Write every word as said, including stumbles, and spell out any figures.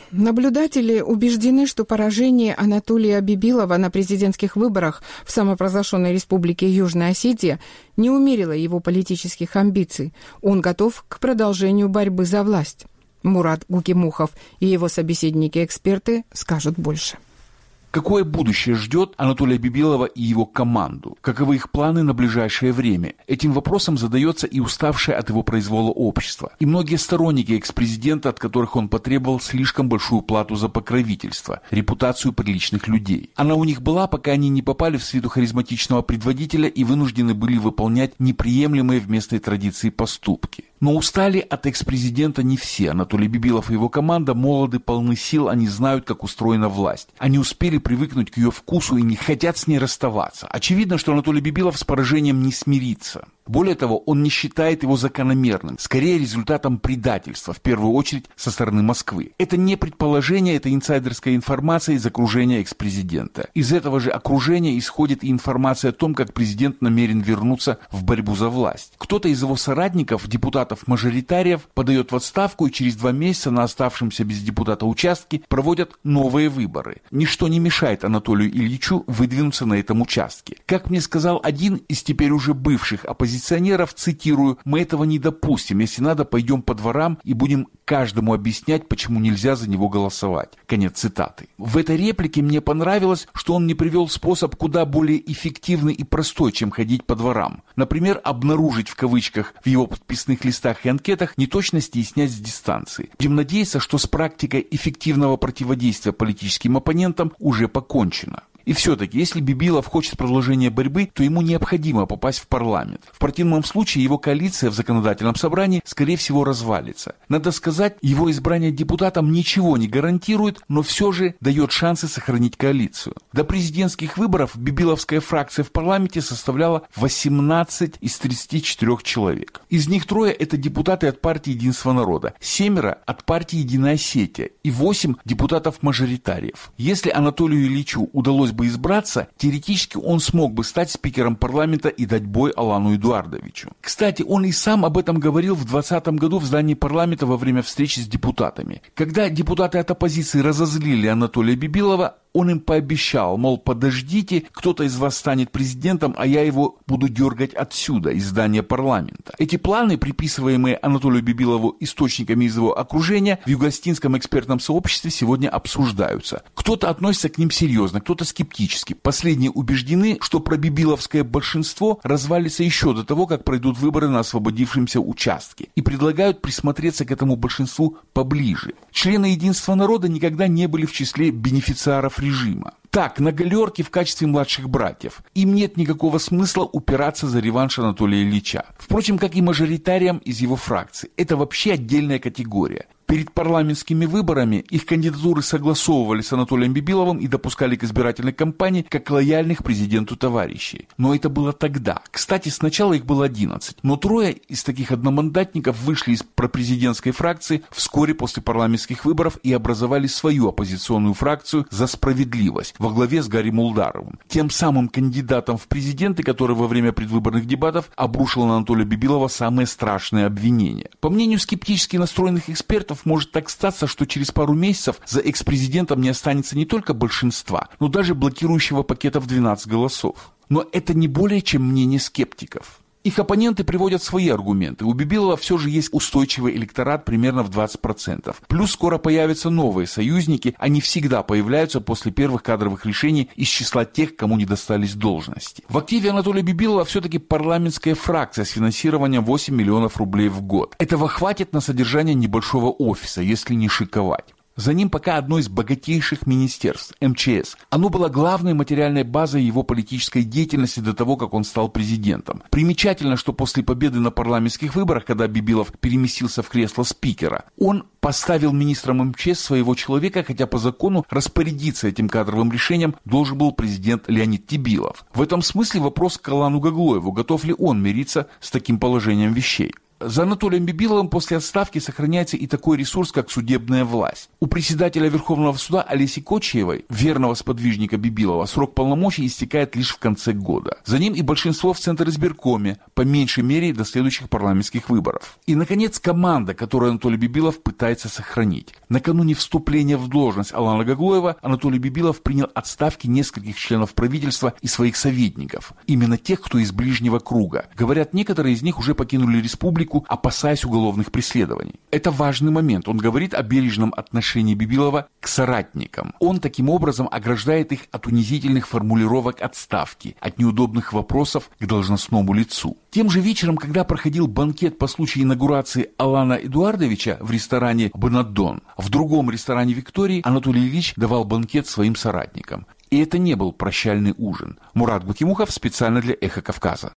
Наблюдатели убеждены, что поражение Анатолия Бибилова на президентских выборах в самопровозглашенной республике Южная Осетия не умерило его политических амбиций. Он готов к продолжению борьбы за власть. Мурат Гукимухов и его собеседники-эксперты скажут больше. Какое будущее ждет Анатолия Бибилова и его команду? Каковы их планы на ближайшее время? Этим вопросом задается и уставшее от его произвола общество. И многие сторонники экс-президента, от которых он потребовал слишком большую плату за покровительство, репутацию приличных людей. Она у них была, пока они не попали в свиту харизматичного предводителя и вынуждены были выполнять неприемлемые в местной традиции поступки. Но устали от экс-президента не все. Анатолий Бибилов и его команда молоды, полны сил, они знают, как устроена власть. Они успели привыкнуть к ее вкусу и не хотят с ней расставаться. Очевидно, что Анатолий Бибилов с поражением не смирится. Более того, он не считает его закономерным, скорее результатом предательства, в первую очередь со стороны Москвы. Это не предположение, это инсайдерская информация из окружения экс-президента. Из этого же окружения исходит и информация о том, как президент намерен вернуться в борьбу за власть. Кто-то из его соратников, депутатов-мажоритариев, подает в отставку и через два месяца на оставшемся без депутата участке проводят новые выборы. Ничто не мешает Анатолию Ильичу выдвинуться на этом участке. Как мне сказал один из теперь уже бывших оппозиционеров, цитирую, «Мы этого не допустим. Если надо, пойдем по дворам и будем каждому объяснять, почему нельзя за него голосовать». Конец цитаты. В этой реплике мне понравилось, что он не привел способ куда более эффективный и простой, чем ходить по дворам. Например, обнаружить в кавычках в его подписных листах и анкетах неточности и снять с дистанции. Будем надеяться, что с практикой эффективного противодействия политическим оппонентам уже покончено. И все-таки, если Бибилов хочет продолжения борьбы, то ему необходимо попасть в парламент. В противном случае его коалиция в законодательном собрании, скорее всего, развалится. Надо сказать, его избрание депутатом ничего не гарантирует, но все же дает шансы сохранить коалицию. До президентских выборов бибиловская фракция в парламенте составляла восемнадцать из тридцати четырёх человек. Из них трое – это депутаты от партии «Единство народа», семеро – от партии «Единая Осетия» и восемь депутатов-мажоритариев. Если Анатолию Ильичу удалось бы избраться, теоретически он смог бы стать спикером парламента и дать бой Алану Эдуардовичу. Кстати, он и сам об этом говорил в двадцатом году в здании парламента во время встречи с депутатами. Когда депутаты от оппозиции разозлили Анатолия Бибилова, он им пообещал, мол, подождите, кто-то из вас станет президентом, а я его буду дергать отсюда, из здания парламента. Эти планы, приписываемые Анатолию Бибилову источниками из его окружения, в югостинском экспертном сообществе сегодня обсуждаются. Кто-то относится к ним серьезно, кто-то скептически. Последние убеждены, что пробибиловское большинство развалится еще до того, как пройдут выборы на освободившемся участке, и предлагают присмотреться к этому большинству поближе. Члены Единства народа никогда не были в числе бенефициаров режима. Так, на галерке в качестве младших братьев. Им нет никакого смысла упираться за реванш Анатолия Ильича. Впрочем, как и мажоритариям из его фракции. Это вообще отдельная категория. Перед парламентскими выборами их кандидатуры согласовывали с Анатолием Бибиловым и допускали к избирательной кампании как лояльных президенту товарищей. Но это было тогда. Кстати, сначала их было одиннадцать. Но трое из таких одномандатников вышли из пропрезидентской фракции вскоре после парламентских выборов и образовали свою оппозиционную фракцию «За справедливость» во главе с Гарри Мулдаровым. Тем самым кандидатом в президенты, который во время предвыборных дебатов обрушил на Анатолия Бибилова самые страшные обвинения. По мнению скептически настроенных экспертов, может так статься, что через пару месяцев за экс-президентом не останется не только большинства, но даже блокирующего пакета в двенадцать голосов. Но это не более чем мнение скептиков. Их оппоненты приводят свои аргументы. У Бибилова все же есть устойчивый электорат примерно в двадцать процентов. Плюс скоро появятся новые союзники. Они всегда появляются после первых кадровых решений из числа тех, кому не достались должности. В активе Анатолия Бибилова все-таки парламентская фракция с финансированием восемь миллионов рублей в год. Этого хватит на содержание небольшого офиса, если не шиковать. За ним пока одно из богатейших министерств – эм че эс. Оно было главной материальной базой его политической деятельности до того, как он стал президентом. Примечательно, что после победы на парламентских выборах, когда Бибилов переместился в кресло спикера, он поставил министром эм че эс своего человека, хотя по закону распорядиться этим кадровым решением должен был президент Леонид Тебилов. В этом смысле вопрос к Алану Гаглоеву, готов ли он мириться с таким положением вещей. За Анатолием Бибиловым после отставки сохраняется и такой ресурс, как судебная власть. У председателя Верховного суда Олеси Кочиевой, верного сподвижника Бибилова, срок полномочий истекает лишь в конце года. За ним и большинство в Центризбиркоме, по меньшей мере до следующих парламентских выборов. И, наконец, команда, которую Анатолий Бибилов пытается сохранить. Накануне вступления в должность Алана Гаглоева Анатолий Бибилов принял отставки нескольких членов правительства и своих советников. Именно тех, кто из ближнего круга. Говорят, некоторые из них уже покинули республику, опасаясь уголовных преследований. Это важный момент. Он говорит о бережном отношении Бибилова к соратникам. Он таким образом ограждает их от унизительных формулировок отставки, от неудобных вопросов к должностному лицу. Тем же вечером, когда проходил банкет по случаю инаугурации Алана Эдуардовича в ресторане «Бонаддон», в другом ресторане «Виктории» Анатолий Ильич давал банкет своим соратникам. И это не был прощальный ужин. Мурат Гутимухов специально для «Эхо Кавказа».